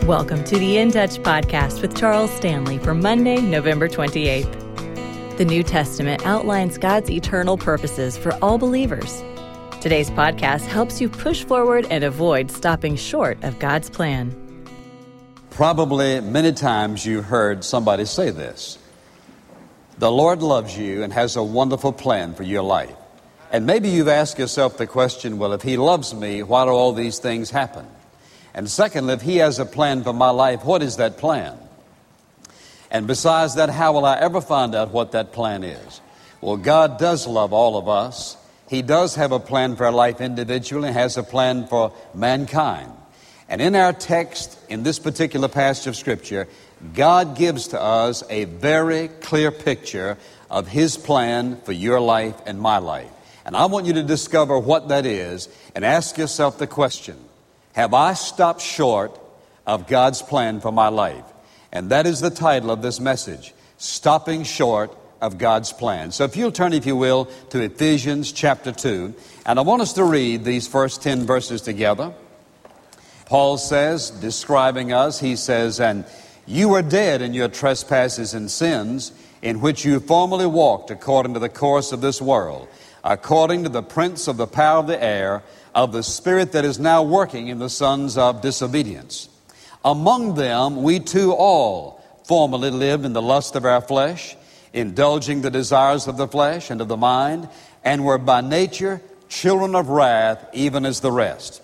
Welcome to the In Touch podcast with Charles Stanley for Monday, November 28th. The New Testament outlines God's eternal purposes for all believers. Today's podcast helps you push forward and avoid stopping short of God's plan. Probably many times you heard somebody say this: the Lord loves you and has a wonderful plan for your life. And maybe you've asked yourself the question, well, if He loves me, why do all these things happen? And secondly, if He has a plan for my life, what is that plan? And besides that, how will I ever find out what that plan is? Well, God does love all of us. He does have a plan for our life individually, and has a plan for mankind. And in our text, in this particular passage of Scripture, God gives to us a very clear picture of His plan for your life and my life. And I want you to discover what that is and ask yourself the question: have I stopped short of God's plan for my life? And that is the title of this message: Stopping Short of God's Plan. So if you'll turn, if you will, to Ephesians chapter 2, and I want us to read these first 10 verses together. Paul says, describing us, he says, "And you were dead in your trespasses and sins, in which you formerly walked according to the course of this world, according to the prince of the power of the air, of the spirit that is now working in the sons of disobedience. Among them we too all formerly lived in the lust of our flesh, indulging the desires of the flesh and of the mind, and were by nature children of wrath, even as the rest.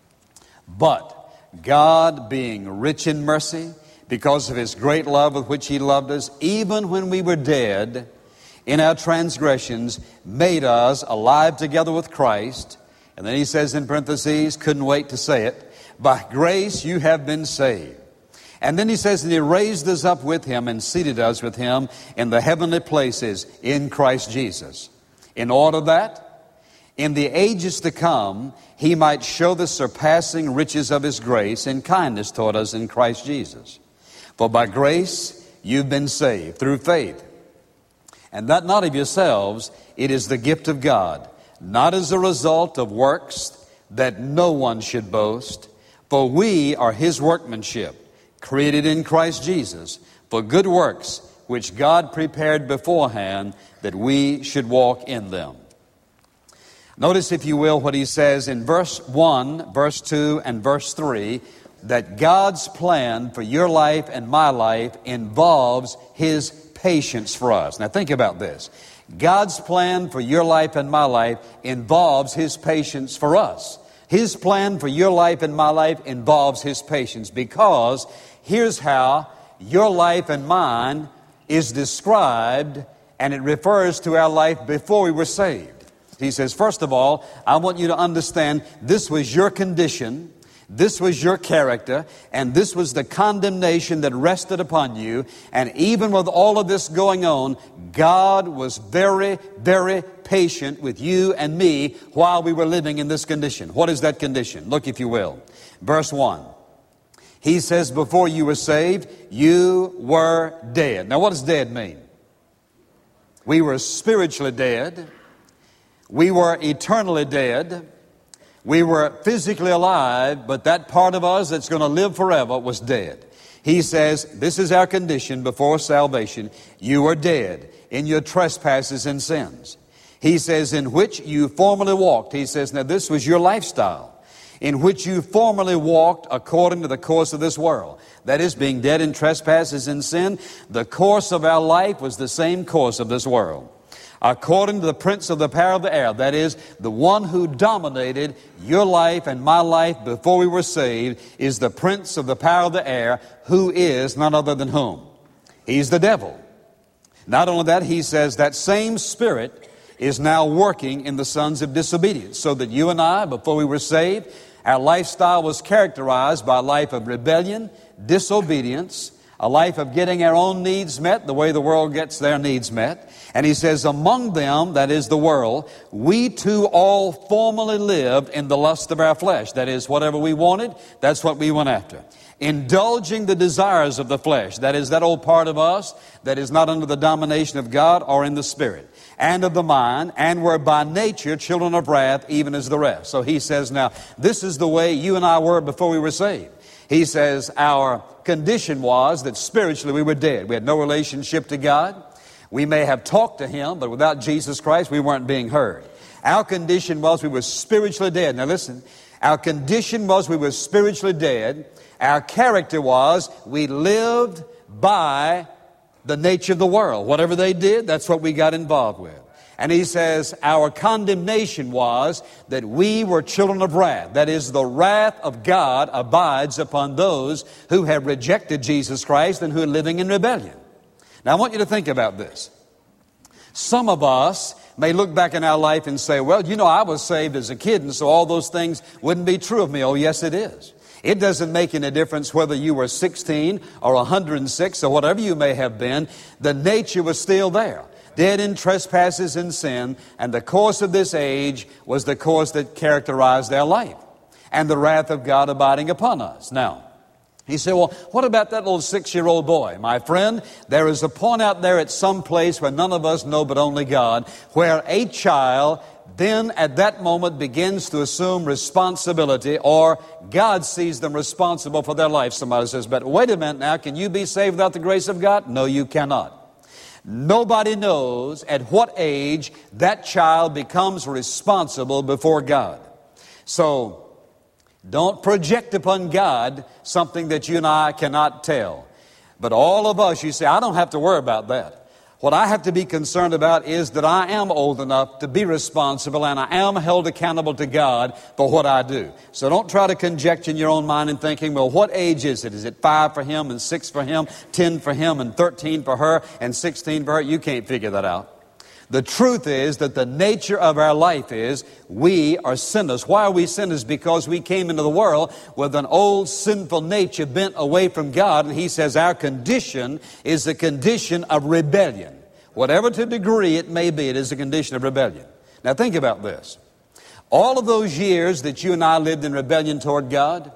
But God, being rich in mercy, because of His great love with which He loved us, even when we were dead in our transgressions, made us alive together with Christ." And then he says in parentheses, couldn't wait to say it, "By grace you have been saved." And then he says, "And He raised us up with Him and seated us with Him in the heavenly places in Christ Jesus, in order that in the ages to come He might show the surpassing riches of His grace and kindness toward us in Christ Jesus. For by grace you've been saved through faith, and that not of yourselves, it is the gift of God, not as a result of works, that no one should boast. For we are His workmanship, created in Christ Jesus for good works, which God prepared beforehand that we should walk in them." Notice, if you will, what he says in verse 1, verse 2, and verse 3, that God's plan for your life and my life involves His patience for us. Now think about this. God's plan for your life and my life involves His patience for us. His plan for your life and my life involves His patience, because here's how your life and mine is described, and it refers to our life before we were saved. He says, first of all, I want you to understand this was your condition, this was your character, and this was the condemnation that rested upon you. And even with all of this going on, God was very, very patient with you and me while we were living in this condition. What is that condition? Look, if you will. Verse 1. He says, before you were saved, you were dead. Now, what does dead mean? We were spiritually dead. We were eternally dead. We were physically alive, but that part of us that's going to live forever was dead. He says, this is our condition before salvation. You were dead in your trespasses and sins. He says, in which you formerly walked. He says, now this was your lifestyle, in which you formerly walked according to the course of this world. That is, being dead in trespasses and sin. The course of our life was the same course of this world. According to the prince of the power of the air, that is, the one who dominated your life and my life before we were saved, is the prince of the power of the air, who is none other than whom? He's the devil. Not only that, he says that same spirit is now working in the sons of disobedience, so that you and I, before we were saved, our lifestyle was characterized by a life of rebellion, disobedience, a life of getting our own needs met the way the world gets their needs met. And he says, among them, that is the world, we too all formerly lived in the lust of our flesh. That is, whatever we wanted, that's what we went after. Indulging the desires of the flesh. That is, that old part of us that is not under the domination of God or in the Spirit. And of the mind, and were by nature children of wrath, even as the rest. So he says, now, this is the way you and I were before we were saved. He says our condition was that spiritually we were dead. We had no relationship to God. We may have talked to Him, but without Jesus Christ, we weren't being heard. Our condition was we were spiritually dead. Now listen, our condition was we were spiritually dead. Our character was we lived by the nature of the world. Whatever they did, that's what we got involved with. And he says our condemnation was that we were children of wrath. That is, the wrath of God abides upon those who have rejected Jesus Christ and who are living in rebellion. Now I want you to think about this. Some of us may look back in our life and say, well, you know, I was saved as a kid, and so all those things wouldn't be true of me. Oh, yes, it is. It doesn't make any difference whether you were 16 or 106 or whatever you may have been. The nature was still there. Dead in trespasses and sin, and the course of this age was the course that characterized their life, and the wrath of God abiding upon us. Now, he said, well, what about that little 6-year-old boy? My friend, there is a point out there at some place where none of us know but only God, where a child then at that moment begins to assume responsibility, or God sees them responsible for their life. Somebody says, but wait a minute now, can you be saved without the grace of God? No, you cannot. Nobody knows at what age that child becomes responsible before God. So, don't project upon God something that you and I cannot tell. But all of us, you say, I don't have to worry about that. What I have to be concerned about is that I am old enough to be responsible, and I am held accountable to God for what I do. So don't try to conjecture in your own mind and thinking, well, what age is it? Is it 5 for him and 6 for him, 10 for him and 13 for her and 16 for her? You can't figure that out. The truth is that the nature of our life is we are sinners. Why are we sinners? Because we came into the world with an old sinful nature bent away from God. And he says our condition is a condition of rebellion. Whatever to degree it may be, it is a condition of rebellion. Now think about this. All of those years that you and I lived in rebellion toward God,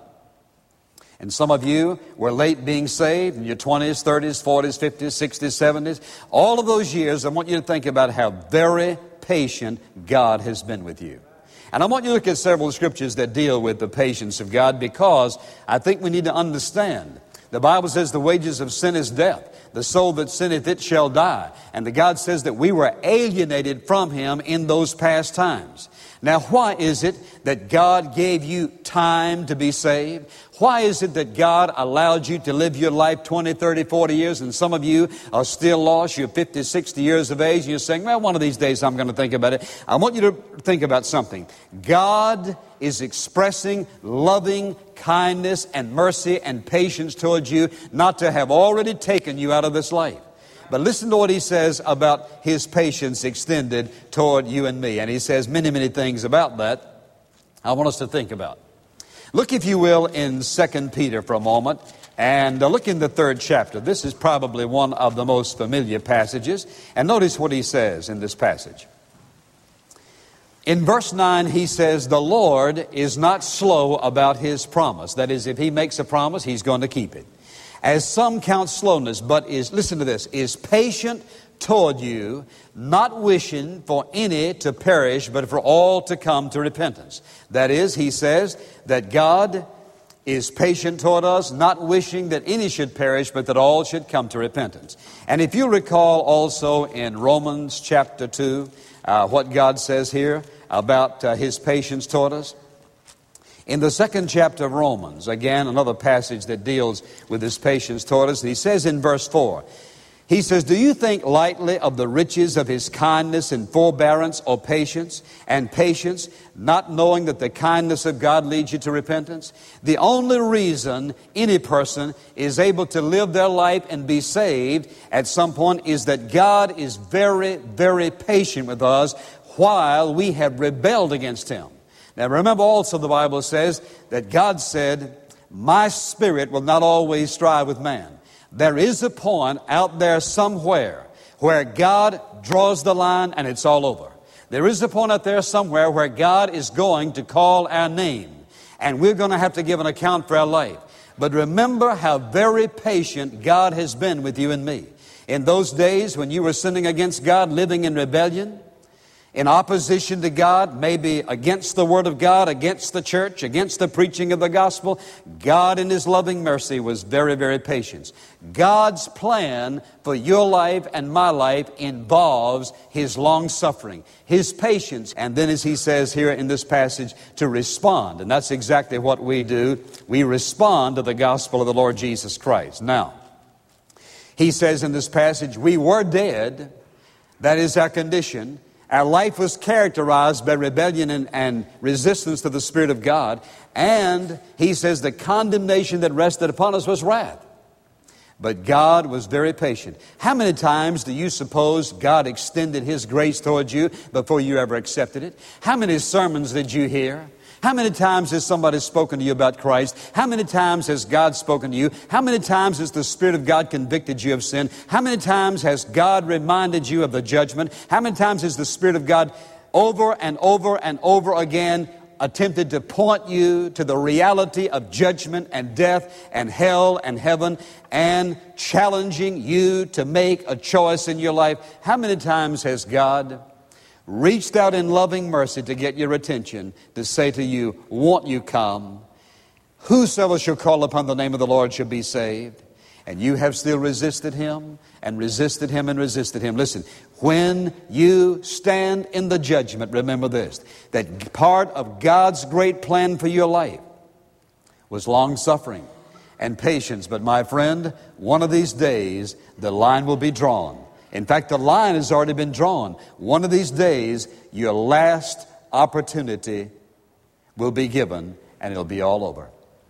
and some of you were late being saved in your 20s, 30s, 40s, 50s, 60s, 70s. All of those years, I want you to think about how very patient God has been with you. And I want you to look at several scriptures that deal with the patience of God, because I think we need to understand. The Bible says the wages of sin is death. The soul that sinneth, it shall die. And the God says that we were alienated from Him in those past times. Now, why is it that God gave you time to be saved? Why is it that God allowed you to live your life 20, 30, 40 years, and some of you are still lost? You're 50, 60 years of age, and you're saying, well, one of these days I'm going to think about it. I want you to think about something. God is expressing loving kindness and mercy and patience towards you, not to have already taken you out of this life. But listen to what he says about his patience extended toward you and me. And he says many, many things about that I want us to think about. Look, if you will, in 2 Peter for a moment, and look in the 3rd chapter. This is probably one of the most familiar passages. And notice what he says in this passage. In verse 9, he says, the Lord is not slow about His promise. That is, if He makes a promise, He's going to keep it. As some count slowness, but is, listen to this, is patient toward you, not wishing for any to perish, but for all to come to repentance. That is, he says that God is patient toward us, not wishing that any should perish, but that all should come to repentance. And if you recall also in Romans chapter 2, what God says here about His patience toward us. In the 2nd chapter of Romans, again, another passage that deals with His patience toward us, he says in verse 4, he says, do you think lightly of the riches of His kindness and forbearance or patience, not knowing that the kindness of God leads you to repentance? The only reason any person is able to live their life and be saved at some point is that God is very, very patient with us while we have rebelled against Him. Now remember also the Bible says that God said, my spirit will not always strive with man. There is a point out there somewhere where God draws the line and it's all over. There is a point out there somewhere where God is going to call our name, and we're going to have to give an account for our life. But remember how very patient God has been with you and me. In those days when you were sinning against God, living in rebellion, in opposition to God, maybe against the Word of God, against the church, against the preaching of the gospel, God in His loving mercy was very, very patient. God's plan for your life and my life involves His long-suffering, His patience, and then as He says here in this passage, to respond. And that's exactly what we do. We respond to the gospel of the Lord Jesus Christ. Now, He says in this passage, we were dead. That is our condition. Our life was characterized by rebellion and resistance to the Spirit of God. And He says the condemnation that rested upon us was wrath. But God was very patient. How many times do you suppose God extended His grace towards you before you ever accepted it? How many sermons did you hear? How many times has somebody spoken to you about Christ? How many times has God spoken to you? How many times has the Spirit of God convicted you of sin? How many times has God reminded you of the judgment? How many times has the Spirit of God over and over and over again attempted to point you to the reality of judgment and death and hell and heaven and challenging you to make a choice in your life? How many times has God reached out in loving mercy to get your attention, to say to you, won't you come? Whosoever shall call upon the name of the Lord shall be saved. And you have still resisted Him and resisted Him and resisted Him. Listen, when you stand in the judgment, remember this, that part of God's great plan for your life was long-suffering and patience. But my friend, one of these days, the line will be drawn. In fact, the line has already been drawn. One of these days, your last opportunity will be given, and it'll be all over.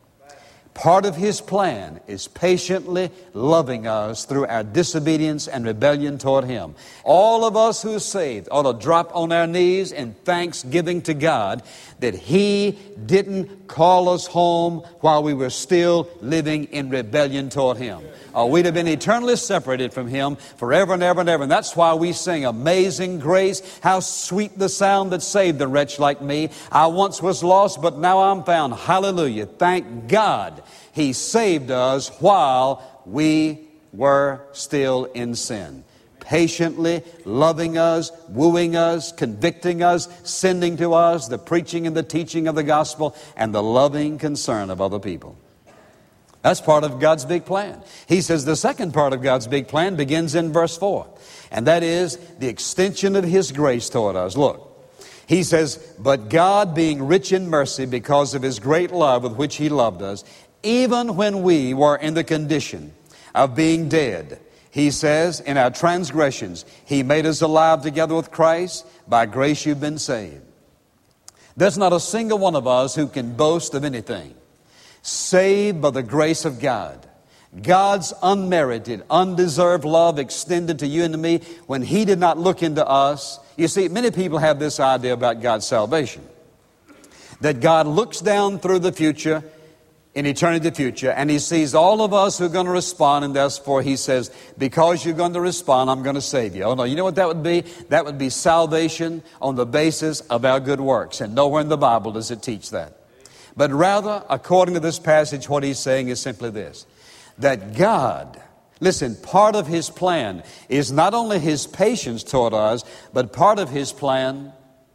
Part of His plan is patiently loving us through our disobedience and rebellion toward Him. All of us who are saved ought to drop on our knees in thanksgiving to God that He didn't call us home while we were still living in rebellion toward Him. We'd have been eternally separated from Him forever and ever and ever. And that's why we sing Amazing Grace. How sweet the sound that saved a wretch like me. I once was lost, but now I'm found. Hallelujah. Thank God He saved us while we were still in sin. Patiently loving us, wooing us, convicting us, sending to us the preaching and the teaching of the gospel and the loving concern of other people. That's part of God's big plan. He says the second part of God's big plan begins in verse 4. And that is the extension of His grace toward us. Look, He says, but God being rich in mercy because of His great love with which He loved us, even when we were in the condition of being dead, He says, in our transgressions, He made us alive together with Christ. By grace you've been saved. There's not a single one of us who can boast of anything. Saved by the grace of God. God's unmerited, undeserved love extended to you and to me when He did not look into us. You see, many people have this idea about God's salvation. That God looks down through the future, in eternity future, and He sees all of us who are going to respond, and therefore He says, because you're going to respond, I'm going to save you. Oh no, you know what that would be? That would be salvation on the basis of our good works. And nowhere in the Bible does it teach that. But rather, according to this passage, what He's saying is simply this, that God, listen, part of His plan is not only His patience toward us, but part of His plan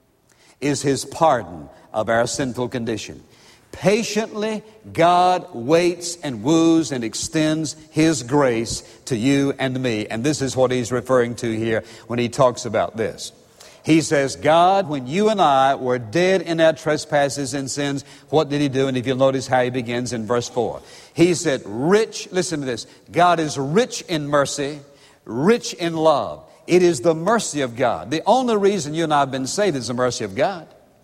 is His pardon of our sinful condition. Patiently, God waits and woos and extends His grace to you and to me. And this is what He's referring to here when He talks about this. He says, God, when you and I were dead in our trespasses and sins, what did He do? And if you'll notice how He begins in verse 4. He said, rich, listen to this, God is rich in mercy, rich in love. It is the mercy of God. The only reason you and I have been saved is the mercy of God.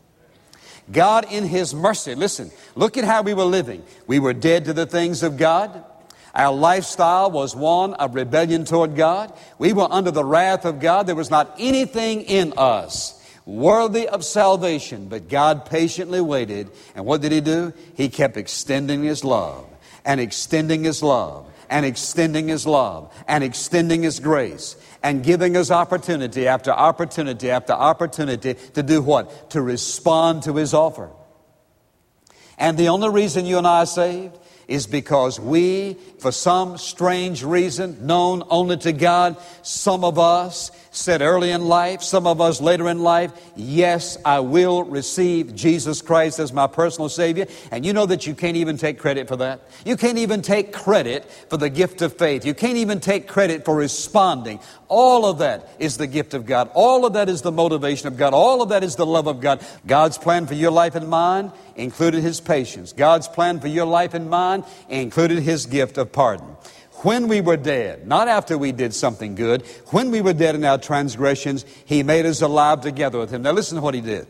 God in His mercy, listen, look at how we were living. We were dead to the things of God. Our lifestyle was one of rebellion toward God. We were under the wrath of God. There was not anything in us worthy of salvation, but God patiently waited. And what did He do? He kept extending His love and extending His love and extending His love and extending His grace and giving us opportunity after opportunity after opportunity to do what? To respond to His offer. And the only reason you and I are saved is because we, for some strange reason known only to God, some of us said early in life, some of us later in life, yes, I will receive Jesus Christ as my personal Savior. And you know that you can't even take credit for that. You can't even take credit for the gift of faith. You can't even take credit for responding. All of that is the gift of God. All of that is the motivation of God. All of that is the love of God. God's plan for your life and mine included His patience. God's plan for your life and mine included His gift of pardon. When we were dead, not after we did something good, when we were dead in our transgressions, He made us alive together with Him. Now listen to what He did.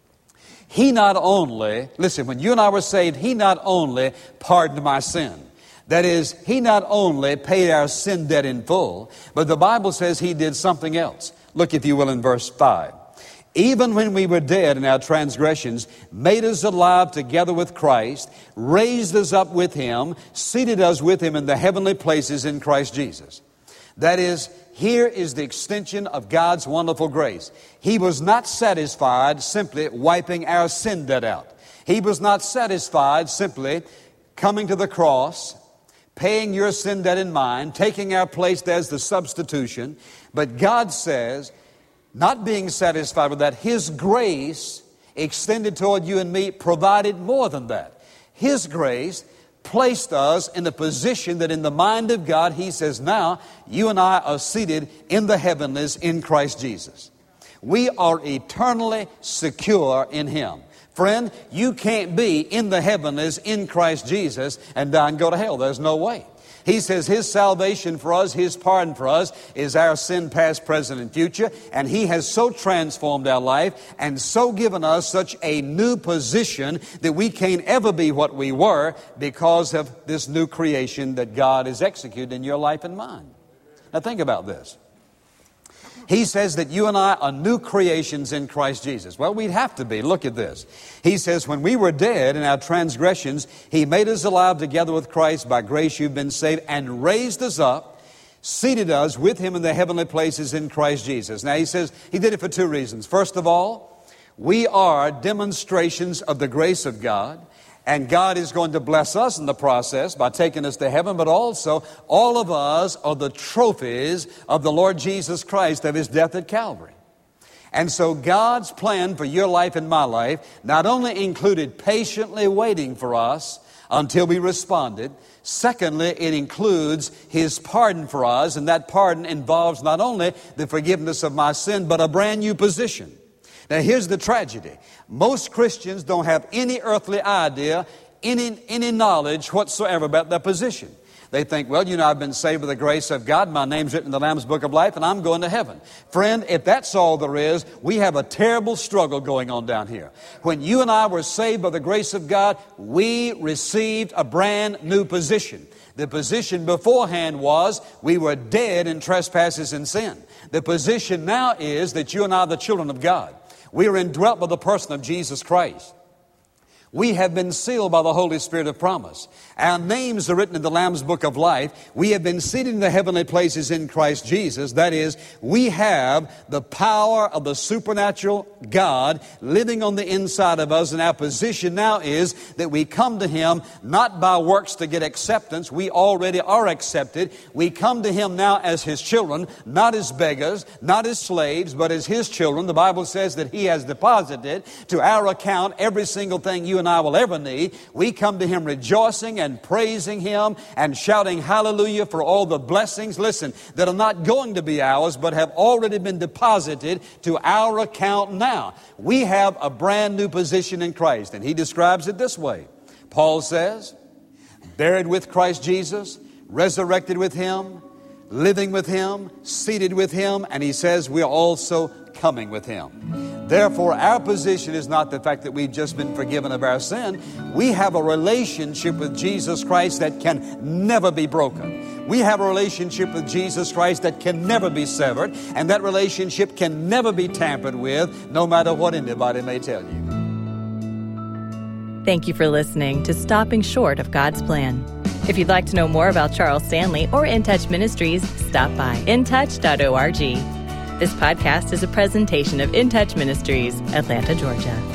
He not only, listen, when you and I were saved, He not only pardoned my sin. That is, He not only paid our sin debt in full, but the Bible says He did something else. Look, if you will, in verse 5. Even when we were dead in our transgressions, made us alive together with Christ, raised us up with Him, seated us with Him in the heavenly places in Christ Jesus. That is, here is the extension of God's wonderful grace. He was not satisfied simply wiping our sin debt out. He was not satisfied simply coming to the cross, paying your sin debt and mine, taking our place as the substitution. But God says, not being satisfied with that, His grace extended toward you and me provided more than that. His grace placed us in a position that in the mind of God, He says, now you and I are seated in the heavenlies in Christ Jesus. We are eternally secure in Him. Friend, you can't be in the heavenlies in Christ Jesus and die and go to hell. There's no way. He says His salvation for us, His pardon for us, is our sin past, present, and future. And He has so transformed our life and so given us such a new position that we can't ever be what we were because of this new creation that God has executed in your life and mine. Now think about this. He says that you and I are new creations in Christ Jesus. Well, we'd have to be. Look at this. He says, when we were dead in our transgressions, He made us alive together with Christ. By grace you've been saved, and raised us up, seated us with Him in the heavenly places in Christ Jesus. Now, He says He did it for two reasons. First of all, we are demonstrations of the grace of God. And God is going to bless us in the process by taking us to heaven, but also all of us are the trophies of the Lord Jesus Christ, of His death at Calvary. And so God's plan for your life and my life not only included patiently waiting for us until we responded. Secondly, it includes His pardon for us, and that pardon involves not only the forgiveness of my sin, but a brand new position. Now, here's the tragedy. Most Christians don't have any earthly idea, any knowledge whatsoever about their position. They think, well, you know, I've been saved by the grace of God. My name's written in the Lamb's Book of Life, and I'm going to heaven. Friend, if that's all there is, we have a terrible struggle going on down here. When you and I were saved by the grace of God, we received a brand new position. The position beforehand was we were dead in trespasses and sin. The position now is that you and I are the children of God. We are indwelt by the person of Jesus Christ. We have been sealed by the Holy Spirit of promise. Our names are written in the Lamb's Book of Life. We have been seated in the heavenly places in Christ Jesus. That is, we have the power of the supernatural God living on the inside of us. And our position now is that we come to Him not by works to get acceptance. We already are accepted. We come to Him now as His children, not as beggars, not as slaves, but as His children. The Bible says that He has deposited to our account every single thing you and I will ever need. We come to Him rejoicing and praising Him and shouting hallelujah for all the blessings, listen, that are not going to be ours, but have already been deposited to our account now. We have a brand new position in Christ, and he describes it this way. Paul says, buried with Christ Jesus, resurrected with Him, living with Him, seated with Him, and he says we're also coming with Him. Therefore, our position is not the fact that we've just been forgiven of our sin. We have a relationship with Jesus Christ that can never be broken. We have a relationship with Jesus Christ that can never be severed, and that relationship can never be tampered with, no matter what anybody may tell you. Thank you for listening to Stopping Short of God's Plan. If you'd like to know more about Charles Stanley or In Touch Ministries, stop by intouch.org. This podcast is a presentation of In Touch Ministries, Atlanta, Georgia.